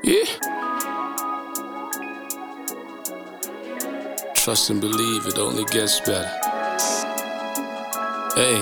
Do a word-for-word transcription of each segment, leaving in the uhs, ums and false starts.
Yeah. Trust and believe, it only gets better. Hey.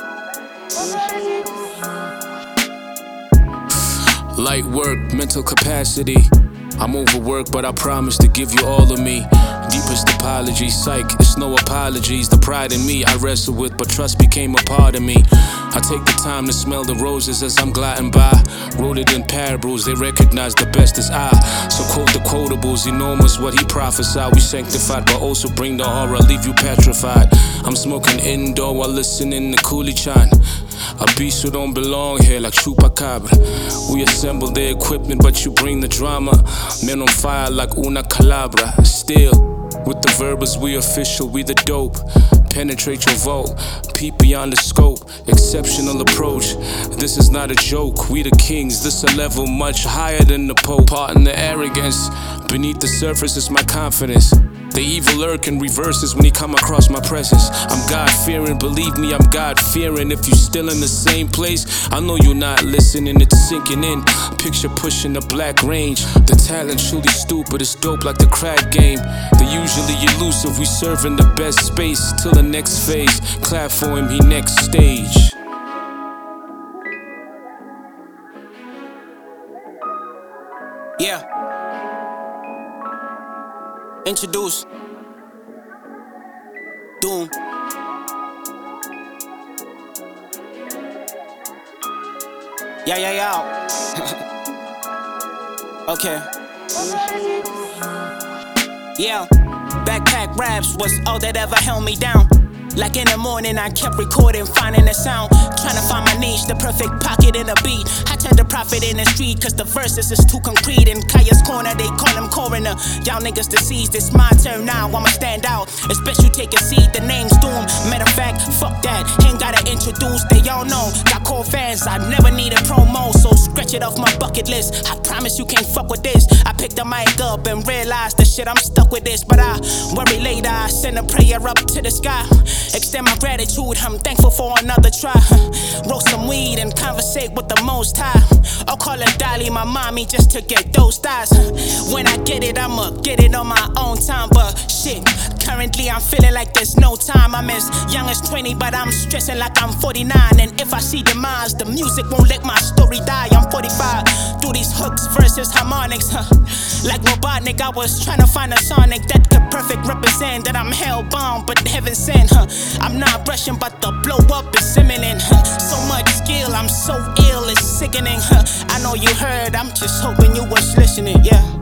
Light work, mental capacity. I'm overworked, but I promise to give you all of me. Deepest apologies, psych, it's no apologies. The pride in me I wrestle with, but trust became a part of me. I take the time to smell the roses as I'm gliding by. Wrote it in parables, they recognize the best as I. So quote the quotables, enormous what he prophesied. We sanctified, but also bring the horror, leave you petrified. I'm smoking indoor while listening to Cooley Chan. A beast who don't belong here like Chupacabra. We assemble the equipment, but you bring the drama. Men on fire like una calabra. Still, with the verbals we official, we the dope. Penetrate your vault, peep beyond the scope. Exceptional approach, this is not a joke. We the kings, this a level much higher than the Pope. Pardon the arrogance, beneath the surface is my confidence. The evil lurk in reverses when he come across my presence. I'm God-fearing, believe me, I'm God-fearing. If you still in the same place, I know you're not listening, it's sinking in. Picture pushing the black range. The talent truly stupid, it's dope like the crack game. They're usually elusive, we serving the best space. Till the next phase, clap for him, he next stage. Yeah. Introduce Doom. Yeah, yeah, yeah. Okay. Yeah. Backpack raps was all that ever held me down. Like in the morning, I kept recording, finding the sound. Trying to find my niche, the perfect pocket in a beat. I tend to profit in the street, cause the verses is too concrete. In Kaya's corner, they call him coroner. Y'all niggas deceased, it's my turn now, I'ma stand out. It's best you take a seat, the name's Doom. Matter of fact, fuck that, ain't gotta introduce, they all know. Got core fans, I never needed promo, so scratch it off my bucket list. I promise you can't fuck with this. I picked the mic up and realized the shit, I'm stuck with this. But I worry later, I send a prayer up to the sky. Extend my gratitude, I'm thankful for another try. Roll some weed and conversate with the most high. I'll call her Dolly, my mommy, just to get those thighs. When I get it, I'ma get it on my own time. But shit, currently I'm feeling like there's no time. I'm as young as twenty, but I'm stressing like I'm forty-nine. And if I see demise, the music won't let my story die. I'm forty-five, through these hooks, verses, harmonics, huh? Like Robotnik, I was trying to find a sonic that could perfect represent that I'm hellbound, but heaven sent, huh? I'm not rushing, but the blow up is imminent, huh? So much skill, I'm so ill, it's sickening, huh? I know you heard, I'm just hoping you was listening, yeah.